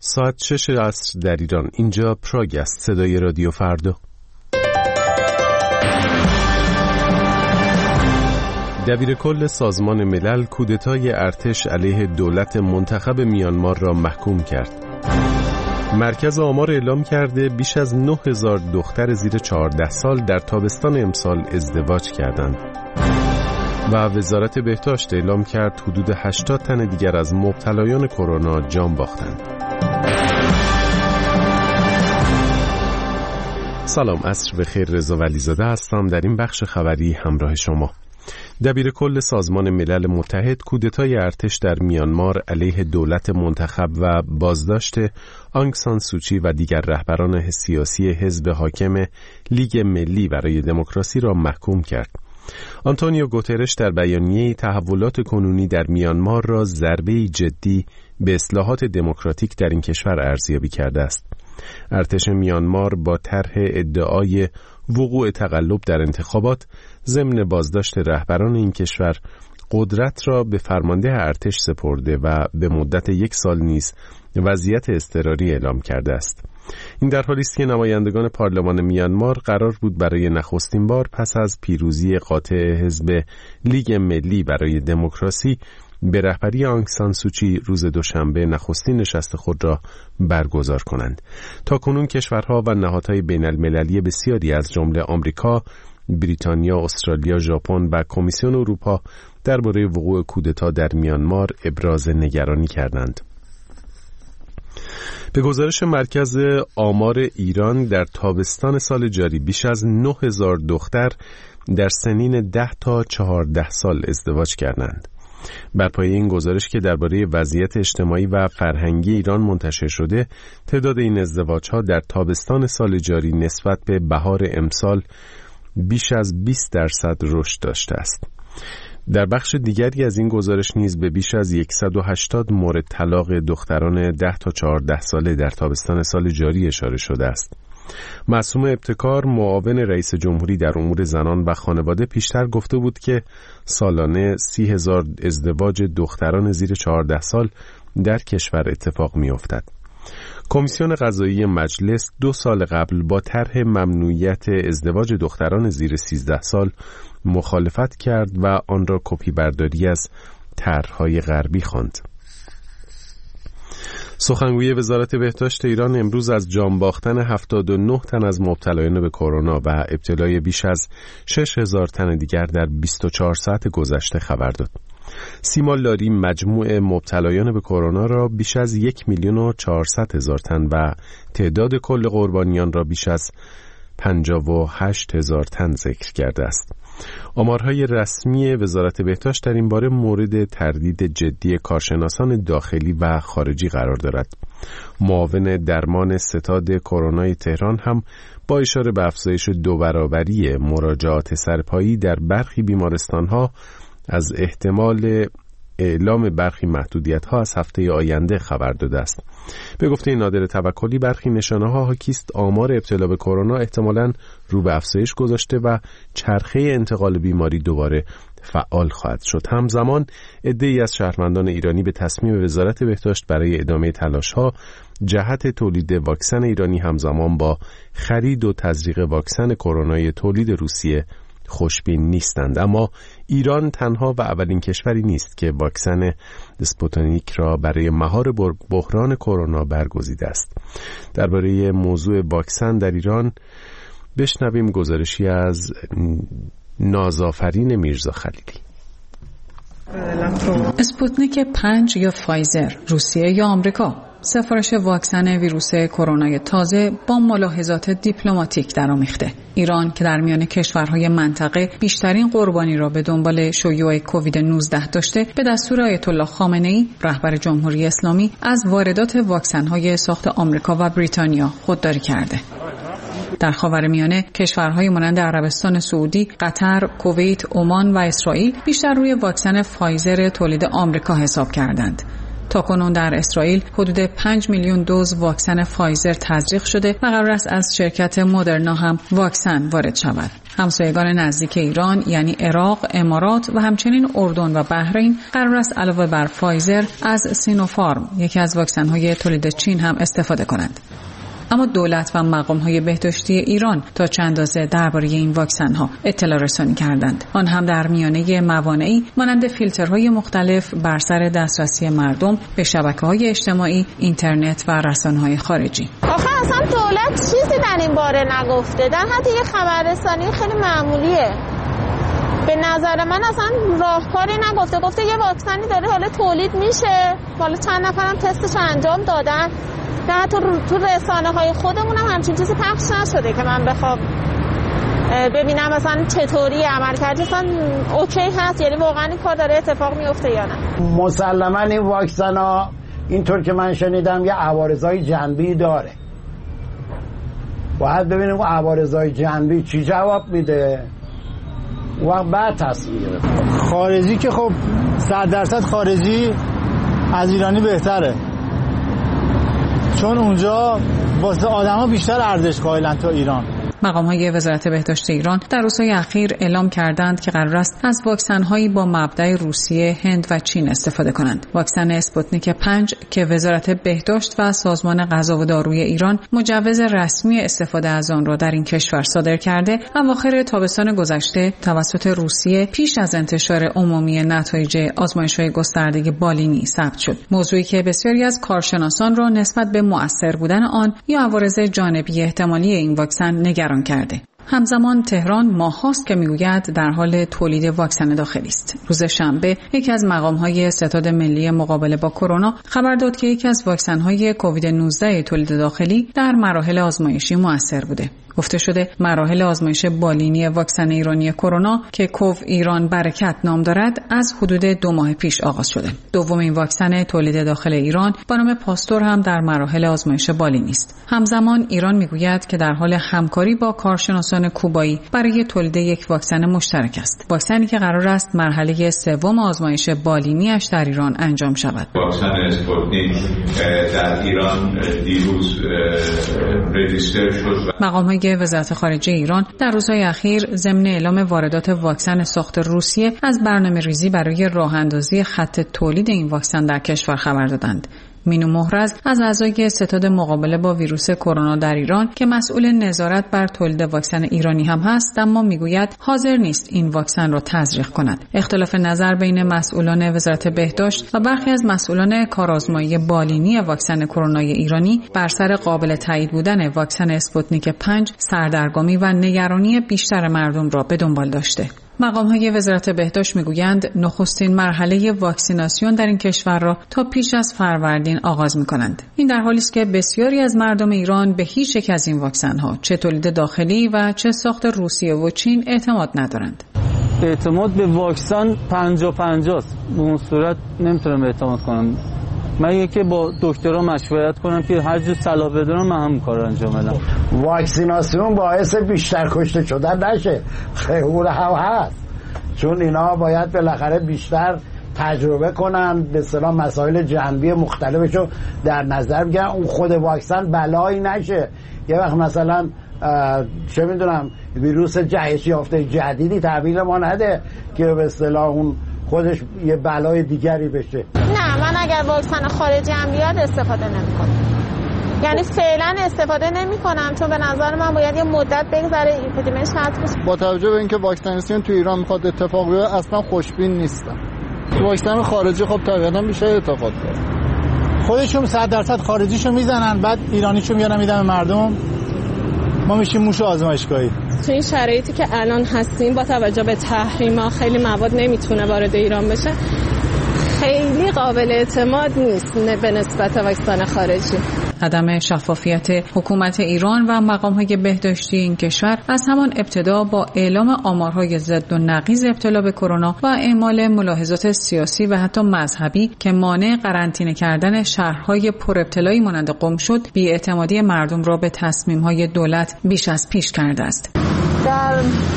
ساعت 6 عصر در ایران. اینجا پراگ است. صدای رادیو فردا. دبیرکل سازمان ملل کودتای ارتش علیه دولت منتخب میانمار را محکوم کرد. مرکز آمار اعلام کرده بیش از 9000 دختر زیر 14 سال در تابستان امسال ازدواج کردند. و وزارت بهداشت اعلام کرد حدود 80 تن دیگر از مبتلایان کرونا جان باختند. سلام، عصر بخیر. رضا ولیزاده هستم. در این بخش خبری همراه شما. دبیرکل سازمان ملل متحد کودتای ارتش در میانمار علیه دولت منتخب و بازداشت آنگ سان سوچی و دیگر رهبران سیاسی حزب حاکم لیگ ملی برای دموکراسی را محکوم کرد. آنتونیو گوترش در بیانیه‌ای تحولات کنونی در میانمار را ضربه‌ای جدی به اصلاحات دموکراتیک در این کشور ارزیابی کرده است. ارتش میانمار با طرح ادعای وقوع تقلب در انتخابات ضمن بازداشت رهبران این کشور قدرت را به فرمانده ارتش سپرده و به مدت 1 سال نیز وضعیت اضطراری اعلام کرده است. این در حالی است که نمایندگان پارلمان میانمار قرار بود برای نخستین بار پس از پیروزی قاطع حزب لیگ ملی برای دموکراسی به رهبری آنگ سان سوچی روز دوشنبه نخستین نشست خود را برگزار کنند. تاکنون کشورها و نهادهای بین المللی بسیاری از جمله آمریکا، بریتانیا، استرالیا، ژاپن و کمیسیون اروپا درباره وقوع کودتا در میانمار ابراز نگرانی کردند. به گزارش مرکز آمار ایران در تابستان سال جاری بیش از 9000 دختر در سنین 10 تا 14 سال ازدواج کردند. بر پایه این گزارش که درباره وضعیت اجتماعی و فرهنگی ایران منتشر شده، تعداد این ازدواج‌ها در تابستان سال جاری نسبت به بهار امسال بیش از 20% رشد داشته است. در بخش دیگری از این گزارش نیز به بیش از 180 مورد طلاق دختران 10 تا 14 ساله در تابستان سال جاری اشاره شده است. معصومه ابتکار، معاون رئیس جمهوری در امور زنان و خانواده، پیشتر گفته بود که سالانه 30,000 ازدواج دختران زیر 14 سال در کشور اتفاق می‌افتد. کمیسیون قضایی مجلس 2 سال قبل با طرح ممنوعیت ازدواج دختران زیر 13 سال مخالفت کرد و آن را کپی برداری از طرح‌های غربی خواند. سخنگوی وزارت بهداشت ایران امروز از جان باختن 79 تن از مبتلایان به کرونا و ابتلای بیش از 6000 تن دیگر در 24 ساعت گذشته خبر داد. سیما لاری مجموع مبتلایان به کرونا را بیش از 1,400,000 تن و تعداد کل قربانیان را بیش از 58,000 تن ذکر کرده است. آمارهای رسمی وزارت بهداشت در این باره مورد تردید جدی کارشناسان داخلی و خارجی قرار دارد. معاون درمان ستاد کرونای تهران هم با اشاره به افزایش 2 برابری مراجعات سرپایی در برخی بیمارستان‌ها از احتمال اعلام برخی محدودیت‌ها از هفته آینده خبر داده است. به گفته نادر توکلی برخی نشانه‌ها حاکیست آمار ابتلا به کرونا احتمالاً رو به افزایش گذاشته و چرخه انتقال بیماری دوباره فعال خواهد شد. همزمان عده‌ای از شهروندان ایرانی به تصمیم وزارت بهداشت برای ادامه تلاش‌ها جهت تولید واکسن ایرانی همزمان با خرید و تزریق واکسن کرونای تولید روسیه خوشبین نیستند. اما ایران تنها و اولین کشوری نیست که واکسن اسپوتنیک را برای مهار بحران کرونا برگزیده است. درباره موضوع واکسن در ایران بشنویم گزارشی از نازآفرین میرزا خلیلی. اسپوتنیک 5 یا فایزر، روسیه یا آمریکا، سفارش واکسن ویروس کرونا تازه با ملاحظات دیپلماتیک درآمیخته. ایران که در میان کشورهای منطقه بیشترین قربانی را به دنبال شیوع کووید 19 داشته، به دستور آیت الله خامنه‌ای رهبر جمهوری اسلامی از واردات واکسن‌های ساخت آمریکا و بریتانیا خودداری کرده. در خاورمیانه کشورهای مانند عربستان سعودی، قطر، کویت، عمان و اسرائیل بیشتر روی واکسن فایزر تولید آمریکا حساب کردند. تاکنون در اسرائیل حدود 5 میلیون دوز واکسن فایزر تزریق شده و قرار است از شرکت مدرنا هم واکسن وارد شود. همسایگان نزدیک ایران یعنی عراق، امارات و همچنین اردن و بحرین قرار است علاوه بر فایزر از سینوفارم، یکی از واکسن‌های تولید چین، هم استفاده کنند. اما دولت و مقام‌های بهداشتی ایران تا چند اندازه درباره این واکسن‌ها اطلاع رسانی کردند. آن هم در میانه موانعی مانند فیلترهای مختلف بر سر دسترسی مردم به شبکه‌های اجتماعی، اینترنت و رسانه‌های خارجی. آخه اصلا دولت چیزی در این باره نگفته. در حتی یه خبررسانی خیلی معمولیه. به نظر من اصلا راهکاری نگفته. گفته یه واکسنی داره حالا تولید میشه. حالا چند نفرم تستش انجام دادن. نه تو رسانه‌های خودمون هم همچین چیزی پخش نشده که من بخوام ببینم مثلا چطوری عمل کرده. اصلا اوکی هست، یعنی واقعا این کار داره اتفاق میفته یا نه؟ مسلما این واکسن‌ها اینطور که من شنیدم یه عوارضای جانبی داره. باید ببینیم اون عوارضای جانبی چی جواب میده و بعد تصمیم گرفت. خارجی که خب 100% خارجی از ایرانی بهتره، چون اونجا واسه آدما بیشتر ارزش قائلن تا ایران. مقام‌های وزارت بهداشت ایران در روزهای اخیر اعلام کردند که قرار است از واکسن‌هایی با مبدأ روسیه، هند و چین استفاده کنند. واکسن اسپوتنیک 5 که وزارت بهداشت و سازمان غذا و داروی ایران مجوز رسمی استفاده از آن را در این کشور صادر کرده، اواخر تابستان گذشته توسط روسیه پیش از انتشار عمومی نتایج آزمایش‌های گسترده بالینی ثبت شد. موضوعی که بسیاری از کارشناسان را نسبت به مؤثر بودن آن یا عوارض جانبی احتمالی این واکسن نگران کرده. همزمان تهران ماه‌هاست که میگوید در حال تولید واکسن داخلی است. روز شنبه یکی از مقام‌های ستاد ملی مقابله با کرونا خبر داد که یکی از واکسن‌های کووید 19 تولید داخلی در مراحل آزمایشی مؤثر بوده. گفته شده مراحل آزمایش بالینی واکسن ایرانی کرونا که کوو ایران برکت نام دارد از حدود 2 ماه پیش آغاز شده. دومین واکسن تولید داخل ایران با نام پاستور هم در مراحل آزمایش بالینی است. همزمان ایران میگوید که در حال همکاری با کارشناسان کوبایی برای تولید یک واکسن مشترک است. واکسنی که قرار است مرحله سوم آزمایش بالینی‌اش در ایران انجام شود. واکسن اسپوتنیک در ایران دیروز رجیستر شد. مقام‌های وزارت خارجه ایران در روزهای اخیر ضمن اعلام واردات واکسن ساخت روسیه از برنامه‌ریزی برای راه‌اندازی خط تولید این واکسن در کشور خبر دادند. مینو مهرز از اعضای ستاد مقابله با ویروس کرونا در ایران که مسئول نظارت بر تولید واکسن ایرانی هم هست، اما میگوید حاضر نیست این واکسن را تزریق کند. اختلاف نظر بین مسئولان وزارت بهداشت و برخی از مسئولان کارآزمایی بالینی واکسن کرونای ایرانی بر سر قابل تایید بودن واکسن اسپوتنیک 5 سردرگمی و نگرانی بیشتر مردم را به دنبال داشته. مقام‌های وزارت بهداشت میگویند نخستین مرحله واکسیناسیون در این کشور را تا پیش از فروردین آغاز می‌کنند. این در حالی است که بسیاری از مردم ایران به هیچ یک از این واکسن‌ها چه تولید داخلی و چه ساخت روسیه و چین اعتماد ندارند. اعتماد به واکسن 50-50 است. به اون صورت نمیتونم اعتماد کنم. من که با دکترها مشورت کنم که هر جور صلاح بدونم من همون کار انجام بدم. واکسیناسیون باعث بیشتر کشته شدن نشه، خیلی هم هست، چون اینا باید بالاخره بیشتر تجربه کنن، به اصطلاح مسائل جانبی مختلفشو در نظر بگیرن، اون خود واکسن بلایی نشه. یه وقت مثلا چه میدونم ویروس جهش یافته جدیدی تحویل ما نده که به اصطلاح اون خودش یه بلای دیگری بشه. نه، من اگر واکسن خارجی هم بیاد استفاده نمی‌کنم. یعنی فعلا استفاده نمی‌کنم، چون به نظر من باید یه مدت بگذره اپیدمیش ختم بشه. با توجه به اینکه واکسیناسیون تو ایران میخواد اتفاق بیفته اصلا خوشبین نیستم. واکسن خارجی خب طبیعتاً میشه اتفاق بیفته. خودشون 100% خارجیشو میزنن، بعد ایرانیشو میارن میدن مردم، ما میشیم موش آزمایشگاهی. تو این شرایطی که الان هستیم با توجه به تحریما خیلی مواد نمیتونه وارد ایران بشه، خیلی قابل اعتماد نیست به نسبت واکسن خارجی. عدم شفافیت حکومت ایران و مقام‌های بهداشتی این کشور از همان ابتدا با اعلام آمارهای ضد و نقیض ابتلا به کرونا و اعمال ملاحظات سیاسی و حتی مذهبی که مانع قرنطینه کردن شهرهای پر ابتلایی مانند قم شد، بی‌اعتمادی مردم را به تصمیم‌های دولت بیش از پیش کرده است. در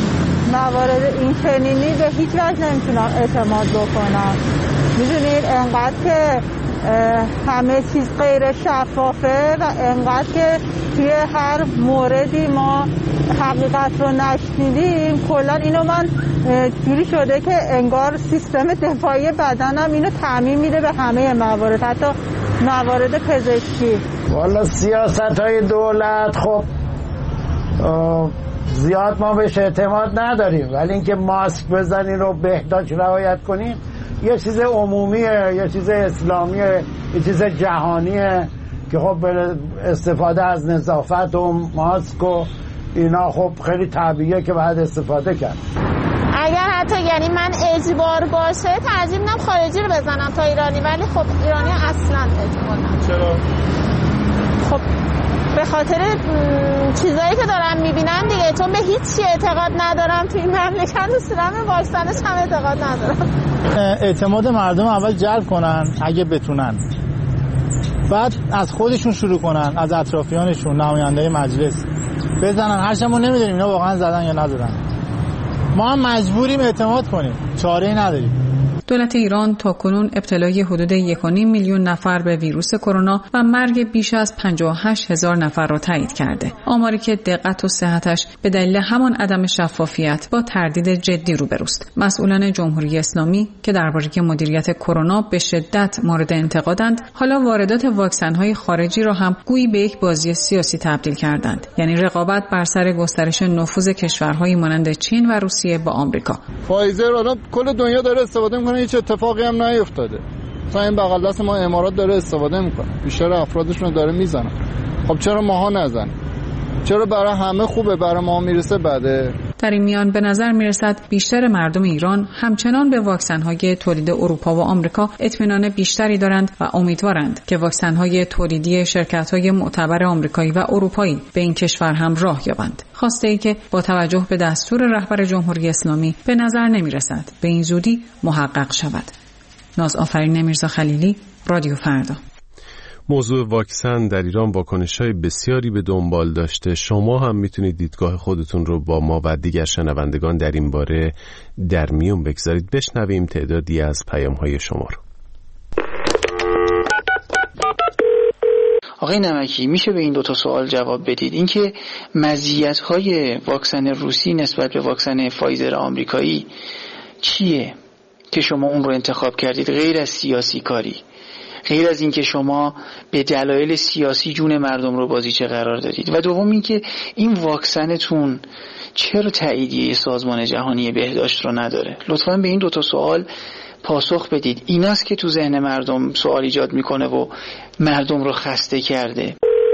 موارد این چنینی به هیچ وجه نمیتونم اعتماد بکنم. میدونید انقدر که همه چیز غیر شفافه و انقدر که توی هر موردی ما حقیقت رو نشنیدیم. کلا اینو من جوری شده که انگار سیستم دفاعی بدنم اینو تعمیم میده به همه موارد، حتی موارد پزشکی. والا سیاست‌های دولت خب زیاد ما بهش اعتماد نداریم، ولی اینکه ماسک بزنین و بهداشت رعایت کنین یه چیز عمومیه، یه چیز اسلامیه، یه چیز جهانیه که خب استفاده از نظافت و ماسک و اینا خب خیلی طبیعیه که باید استفاده کرد. اگر حتی یعنی من اجبار باشه ترجیح میدم خارجی رو بزنم تا ایرانی، ولی خب ایرانی اصلا اعتماد ندارم. چرا؟ خب به خاطر چیزایی که دارم میبینم دیگه، چون به هیچ چی اعتقاد ندارم تو این مملکت و سیستم واکسنش هم اعتقاد ندارم. اعتماد مردم اول جلب کنن اگه بتونن، بعد از خودشون شروع کنن، از اطرافیانشون، نماینده مجلس بزنن. هرچند ما نمیدونیم اینا واقعا زدن یا نزدن، ما هم مجبوریم اعتماد کنیم، چاره‌ای نداریم. دولت ایران تاکنون ابتلای حدود 1.5 میلیون نفر به ویروس کرونا و مرگ بیش از 58,000 نفر را تایید کرده. آماری که دقت و صحتش به دلیل همان عدم شفافیت با تردید جدی روبروست. مسئولان جمهوری اسلامی که درباره مدیریت کرونا به شدت مورد انتقادند، حالا واردات واکسن‌های خارجی را هم گویی به یک بازی سیاسی تبدیل کردند. یعنی رقابت بر سر گسترش نفوذ کشورهایی مانند چین و روسیه با آمریکا. فایزر الان کل دنیا داره استفاده می‌کنه، هیچ اتفاقی هم نیفتاده. تا این بغل دست ما امارات داره استفاده میکنه، بیشتر افرادشون داره میزنن. خب چرا ماها نزنیم؟ چرا برای همه خوبه، برای ما میرسه بده؟ در این میان به نظر میرسد بیشتر مردم ایران همچنان به واکسن‌های تولید اروپا و آمریکا اطمینان بیشتری دارند و امیدوارند که واکسن‌های تولیدی شرکت‌های معتبر آمریکایی و اروپایی به این کشور هم راه یابند. خواسته‌ای که با توجه به دستور رهبر جمهوری اسلامی به نظر نمیرسد به این زودی محقق شود. نازآفرین میرزا خلیلی، رادیو فردا. موضوع واکسن در ایران واکنش‌های بسیاری به دنبال داشته. شما هم میتونید دیدگاه خودتون رو با ما و دیگر شنوندگان در این باره در میون بگذارید. بشنویم تعدادی از پیام‌های شما رو. آقای نمکی، میشه به این دو تا سوال جواب بدید؟ اینکه مزیت‌های واکسن روسی نسبت به واکسن فایزر آمریکایی چیه که شما اون رو انتخاب کردید، غیر از سیاسی کاری، غیر از این که شما به دلایل سیاسی جون مردم رو بازیچه قرار دادید؟ و دوم این که این واکسنتون چرا تاییدیه سازمان جهانی بهداشت رو نداره؟ لطفاً به این دو تا سوال پاسخ بدید. ایناست که تو ذهن مردم سوال ایجاد میکنه و مردم رو خسته کرده.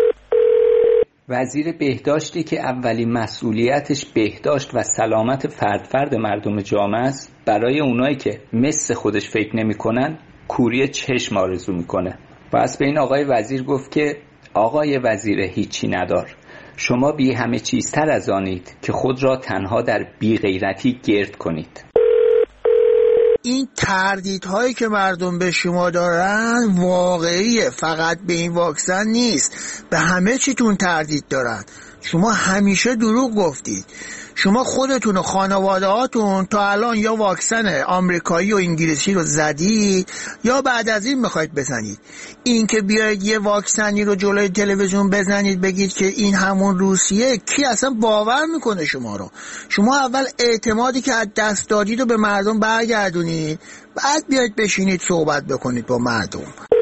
وزیر بهداشتی که اولین مسئولیتش بهداشت و سلامت فرد مردم جامعه است، برای اونایی که مثل خودش فکر نمی‌کنن کوری چشم آرزو میکنه. پس به این آقای وزیر گفت که آقای وزیر هیچی ندار، شما بی همه چیزتر از آنید که خود را تنها در بی غیرتی گرد کنید. این تردیدهایی که مردم به شما دارن واقعیه، فقط به این واکسن نیست، به همه چیتون تردید دارن. شما همیشه دروغ گفتید. شما خودتون و خانواده هاتون تا الان یا واکسن آمریکایی و انگلیسی رو زدید یا بعد از این میخواید بزنید. این که بیاید یه واکسنی رو جلوی تلویزیون بزنید بگید که این همون روسیه، کی اصلا باور میکنه شما رو؟ شما اول اعتمادی که از دست دادید رو به مردم برگردونید، بعد بیاید بشینید صحبت بکنید با مردم.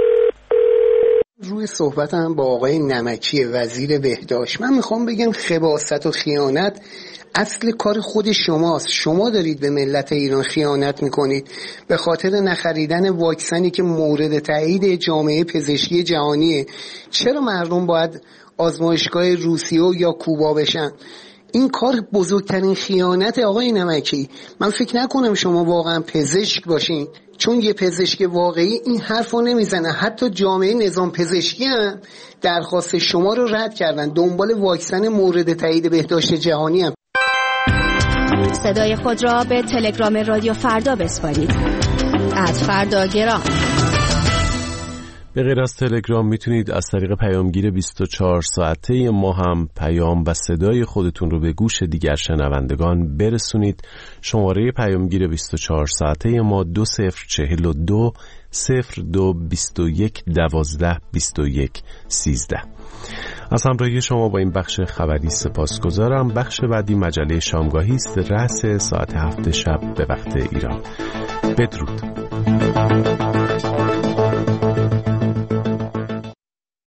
روی صحبتم با آقای نمکی وزیر بهداشت، من میخوام بگم خباثت و خیانت اصل کار خود شماست. شما دارید به ملت ایران خیانت میکنید به خاطر نخریدن واکسنی که مورد تایید جامعه پزشکی جهانیه. چرا مردم باید آزمایشگاه روسیه یا کوبا بشن؟ این کار بزرگترین خیانت آقای نمکی. من فکر نکنم شما واقعا پزشک باشین، چون یه پزشک واقعی این حرفو نمیزنه. حتی جامعه نظام پزشکی هم درخواست شما رو رد کردن، دنبال واکسن مورد تایید بهداشت جهانی هم. صدای خود را به تلگرام رادیو فردا بسپارید. @فرداگرام. به غیر از تلگرام میتونید از طریق پیامگیر 24 ساعته ما هم پیام و صدای خودتون رو به گوش دیگر شنوندگان برسونید. شماره پیامگیر 24 ساعته ما 2042 02 21 12 21 13. از همراهی شما با این بخش خبری سپاسگزارم. بخش بعدی مجله شامگاهی است، رأس ساعت 7 شب به وقت ایران. بدرود.